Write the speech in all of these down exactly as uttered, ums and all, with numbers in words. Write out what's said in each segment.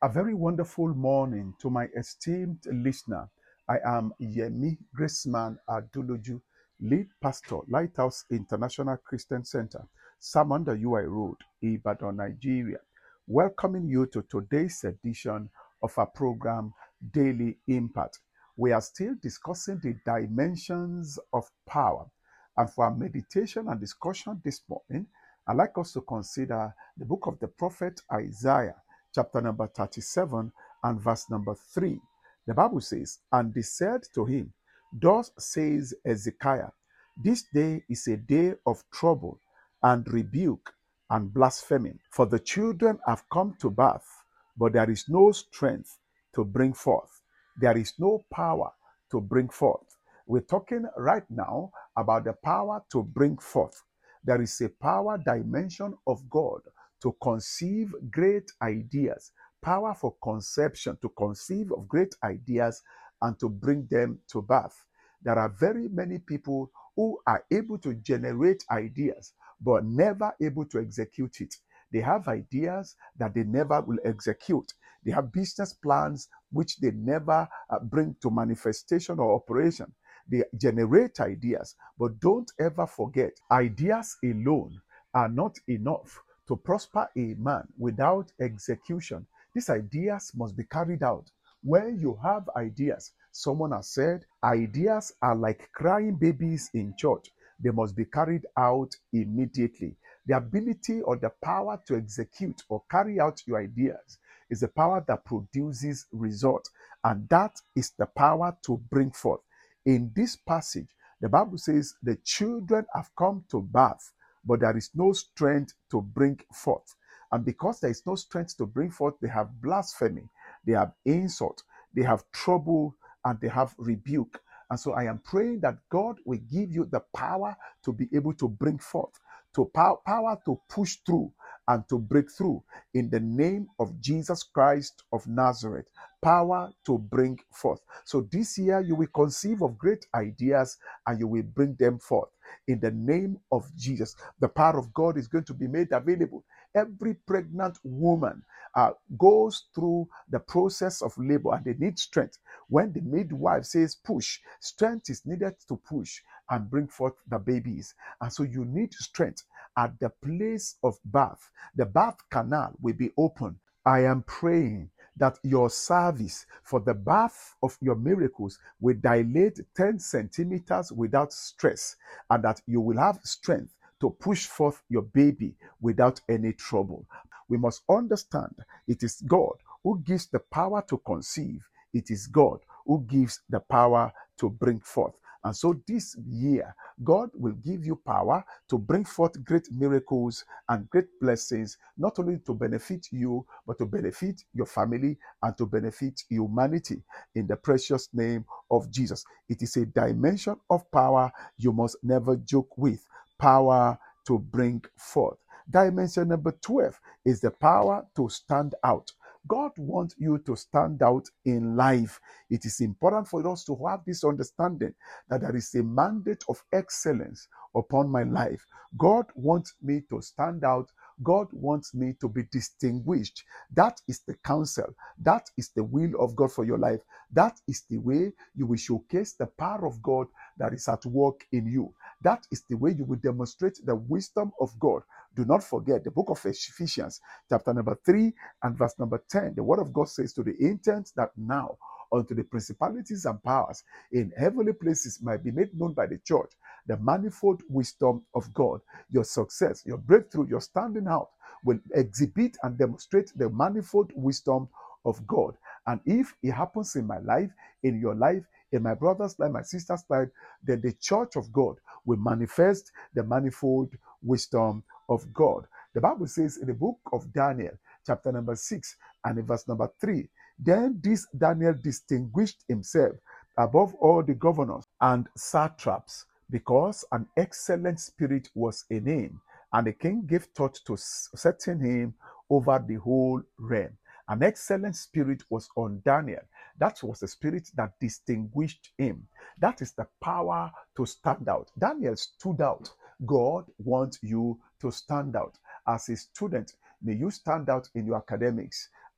A very wonderful morning to my esteemed listener. I am Yemi Graceman Aduluju, lead pastor, Lighthouse International Christian Center, Samanda U I Road, Ibadan, Nigeria, welcoming you to today's edition of our program, Daily Impact. We are still discussing the dimensions of power. And for our meditation and discussion this morning, I'd like us to consider the book of the prophet Isaiah, chapter number thirty-seven and verse number three. The Bible says, "And they said to him, Thus says Ezekiah, this day is a day of trouble and rebuke and blasphemy. For the children have come to birth, but there is no strength to bring forth. There is no power to bring forth." We're talking right now about the power to bring forth. There is a power dimension of God to conceive great ideas, power for conception, to conceive of great ideas and to bring them to birth. There are very many people who are able to generate ideas, but never able to execute it. They have ideas that they never will execute. They have business plans which they never uh, bring to manifestation or operation. They generate ideas, but don't ever forget, ideas alone are not enough to prosper a man without execution. These ideas must be carried out. When you have ideas, someone has said, ideas are like crying babies in church. They must be carried out immediately. The ability or the power to execute or carry out your ideas is the power that produces result, and that is the power to bring forth. In this passage, the Bible says the children have come to birth, but there is no strength to bring forth. And because there is no strength to bring forth, they have blasphemy, they have insult, they have trouble, and they have rebuke. And so I am praying that God will give you the power to be able to bring forth, to power, power to push through and to break through in the name of Jesus Christ of Nazareth. Power to bring forth. So this year you will conceive of great ideas and you will bring them forth in the name of Jesus. The power of God is going to be made available. Every pregnant woman uh, goes through the process of labor and they need strength. When the midwife says push, strength is needed to push and bring forth the babies. And so you need strength at the place of birth. The birth canal will be open. I am praying that your service for the birth of your miracles will dilate ten centimeters without stress, and that you will have strength to push forth your baby without any trouble. We must understand it is God who gives the power to conceive. It is God who gives the power to bring forth. And so this year, God will give you power to bring forth great miracles and great blessings, not only to benefit you, but to benefit your family and to benefit humanity in the precious name of Jesus. It is a dimension of power you must never joke with. Power to bring forth. Dimension number twelve is the power to stand out. God wants you to stand out in life. It is important for us to have this understanding that there is a mandate of excellence upon my life. God wants me to stand out. God wants me to be distinguished. That is the counsel. That is the will of God for your life. That is the way you will showcase the power of God that is at work in you. That is the way you will demonstrate the wisdom of God. Do not forget the book of Ephesians, chapter number three and verse number ten. The word of God says, to the intent that now unto the principalities and powers in heavenly places might be made known by the church the manifold wisdom of God. Your success, your breakthrough, your standing out will exhibit and demonstrate the manifold wisdom of God. And if it happens in my life, in your life, in my brother's life, my sister's life, then the church of God will manifest the manifold wisdom of God. The Bible says in the book of Daniel, chapter number six and in verse number three, then this Daniel distinguished himself above all the governors and satraps, because an excellent spirit was in him, and the king gave thought to setting him over the whole realm. An excellent spirit was on Daniel. That was the spirit that distinguished him. That is the power to stand out. Daniel stood out. God wants you to stand out. As a student, may you stand out in your academics.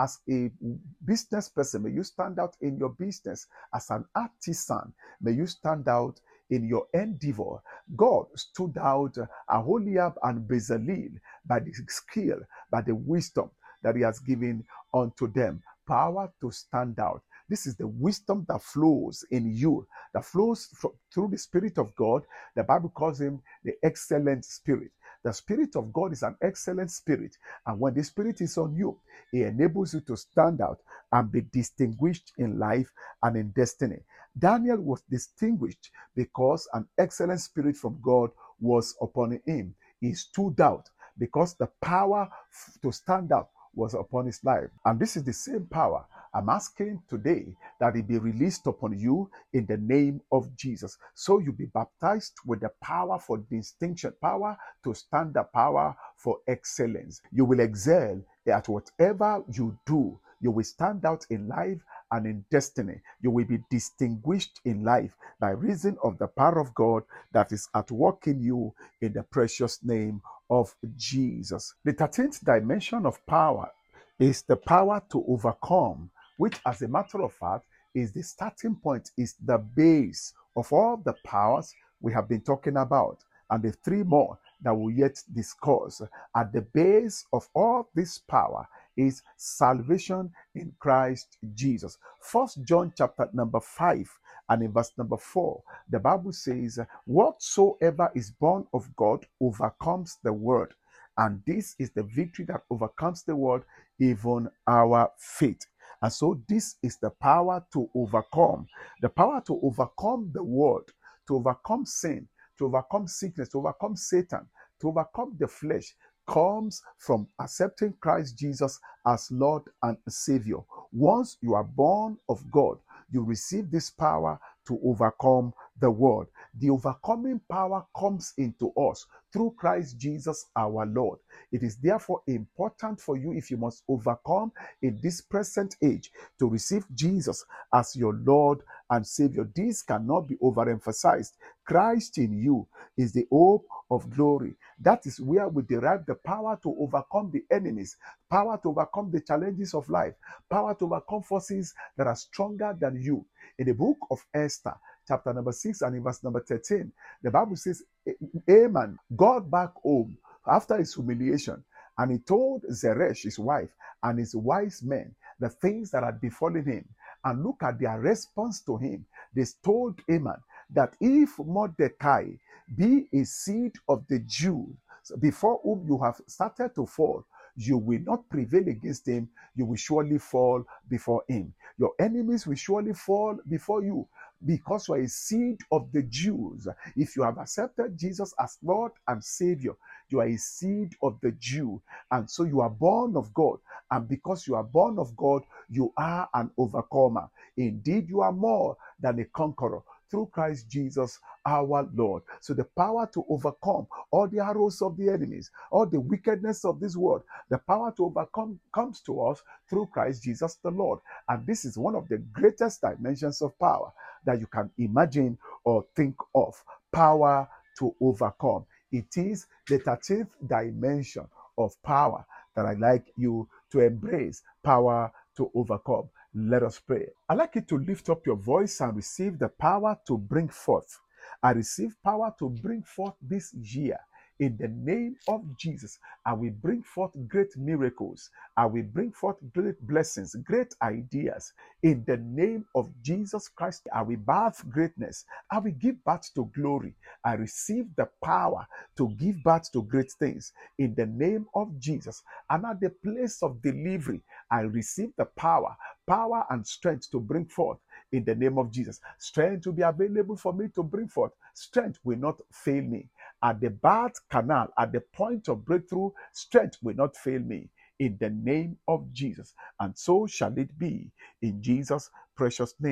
as a business person. May you stand out in your business. As an artisan, may you stand out in your endeavor. God stood out Aholiab and Bezalel by the skill, by the wisdom that he has given unto them. Power to stand out. This is the wisdom that flows in you, that flows fro- through the Spirit of God. The Bible calls him the excellent Spirit. The Spirit of God is an excellent Spirit. And when the Spirit is on you, it enables you to stand out and be distinguished in life and in destiny. Daniel was distinguished because an excellent Spirit from God was upon him. He stood out because the power f- to stand out was upon his life. And this is the same power I'm asking today that it be released upon you in the name of Jesus. So you be baptized with the power for distinction, power to stand, the power for excellence. You will excel at whatever you do. You will stand out in life and in destiny. You will be distinguished in life by reason of the power of God that is at work in you in the precious name of Jesus. The thirteenth dimension of power is the power to overcome, which, as a matter of fact, is the starting point, is the base of all the powers we have been talking about, and the three more that we'll yet discuss. At the base of all this power is salvation in Christ Jesus. First John chapter number five and in verse number four, the Bible says, whatsoever is born of God overcomes the world. And this is the victory that overcomes the world, even our faith. And so this is the power to overcome, the power to overcome the world, to overcome sin, to overcome sickness, to overcome Satan, to overcome the flesh, comes from accepting Christ Jesus as Lord and Savior. Once you are born of God, you receive this power to overcome the world. The overcoming power comes into us through Christ Jesus our Lord. It is therefore important for you, if you must overcome in this present age, to receive Jesus as your Lord and Savior. This cannot be overemphasized. Christ in you is the hope of glory. That is where we derive the power to overcome the enemies, power to overcome the challenges of life, power to overcome forces that are stronger than you. In the book of Esther, chapter number six and in verse number thirteen, the Bible says Haman got back home after his humiliation, and he told Zeresh, his wife, and his wise men the things that had befallen him. And look at their response to him. They told Haman that if Mordecai be a seed of the Jews before whom you have started to fall, you will not prevail against him. You will surely fall before him. Your enemies will surely fall before you, because you are a seed of the Jews. If you have accepted Jesus as Lord and Savior, you are a seed of the Jew. And so you are born of God. And because you are born of God, you are an overcomer. Indeed, you are more than a conqueror through Christ Jesus our Lord. So the power to overcome all the arrows of the enemies, all the wickedness of this world, the power to overcome comes to us through Christ Jesus the Lord. And this is one of the greatest dimensions of power that you can imagine or think of. Power to overcome. It is the thirteenth dimension of power that I'd like you to embrace. Power to overcome. Let us pray. I'd like you to lift up your voice and receive the power to bring forth. I receive power to bring forth this year. In the name of Jesus, I will bring forth great miracles. I will bring forth great blessings, great ideas. In the name of Jesus Christ, I will birth greatness. I will give birth to glory. I receive the power to give birth to great things. In the name of Jesus. And at the place of delivery, I receive the power, power and strength to bring forth. In the name of Jesus, strength will be available for me to bring forth. Strength will not fail me. At the birth canal, at the point of breakthrough, strength will not fail me. In the name of Jesus. And so shall it be. In Jesus' precious name.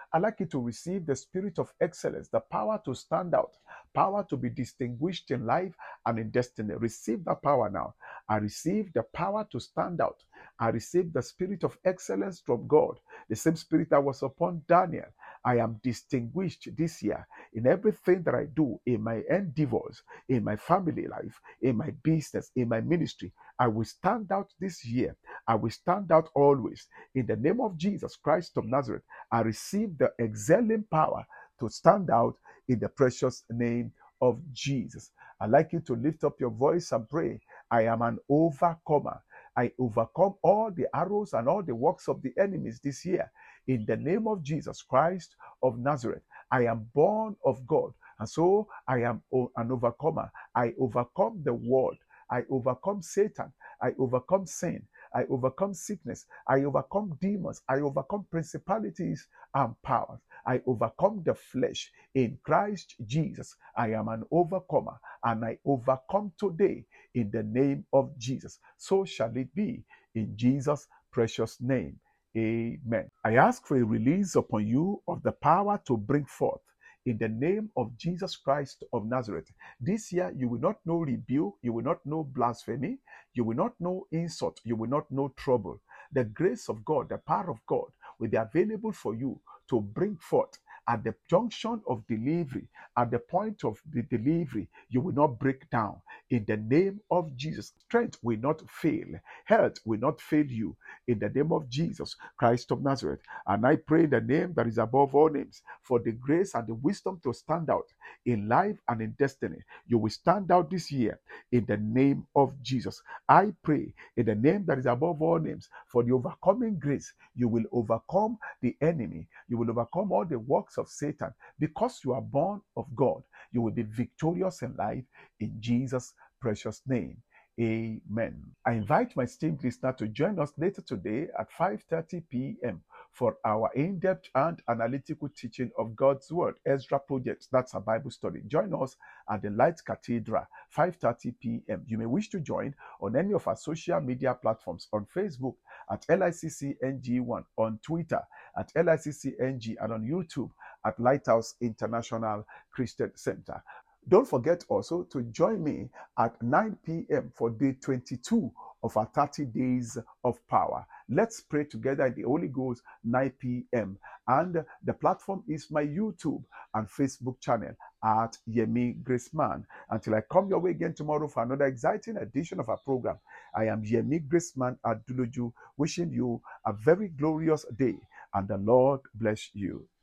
I'd like you to receive the spirit of excellence, the power to stand out, power to be distinguished in life and in destiny. Receive that power now. I receive the power to stand out. I receive the spirit of excellence from God, the same spirit that was upon Daniel. I am distinguished this year in everything that I do, in my endeavors, in my family life, in my business, in my ministry. I will stand out this year. I will stand out always. In the name of Jesus Christ of Nazareth, I receive the excelling power to stand out in the precious name of Jesus. I'd like you to lift up your voice and pray. I am an overcomer. I overcome all the arrows and all the works of the enemies this year. In the name of Jesus Christ of Nazareth, I am born of God. And so I am an overcomer. I overcome the world. I overcome Satan. I overcome sin. I overcome sickness. I overcome demons. I overcome principalities and powers. I overcome the flesh in Christ Jesus. I am an overcomer and I overcome today in the name of Jesus. So shall it be in Jesus' precious name. Amen. I ask for a release upon you of the power to bring forth in the name of Jesus Christ of Nazareth. This year, you will not know rebuke, you will not know blasphemy, you will not know insult, you will not know trouble. The grace of God, the power of God will be available for you to bring forth at the junction of delivery, at the point of the delivery, you will not break down. In the name of Jesus, strength will not fail. Health will not fail you. In the name of Jesus Christ of Nazareth. And I pray in the name that is above all names for the grace and the wisdom to stand out in life and in destiny. You will stand out this year in the name of Jesus. I pray in the name that is above all names for the overcoming grace. You will overcome the enemy. You will overcome all the works of Satan. Because you are born of God, you will be victorious in life in Jesus' precious name. Amen. I invite my esteemed listener to join us later today at five thirty p.m. for our in-depth and analytical teaching of God's Word, Ezra Project. That's a Bible study. Join us at the Light Cathedral, five thirty p.m. You may wish to join on any of our social media platforms, on Facebook at L I C C N G one, on Twitter at L I C C N G, and on YouTube at Lighthouse International Christian Center. Don't forget also to join me at nine p.m. for day twenty-two of our thirty days of power. Let's pray together in the Holy Ghost, nine p.m. And the platform is my YouTube and Facebook channel at Yemi Graceman. Until I come your way again tomorrow for another exciting edition of our program, I am Yemi Graceman Aduloju, wishing you a very glorious day, and the Lord bless you.